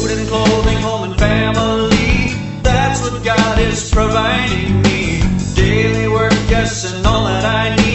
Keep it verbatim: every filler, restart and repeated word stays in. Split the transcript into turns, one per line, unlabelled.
food and clothing, home and family. That's what God is providing me. Daily work, yes, and all that I need.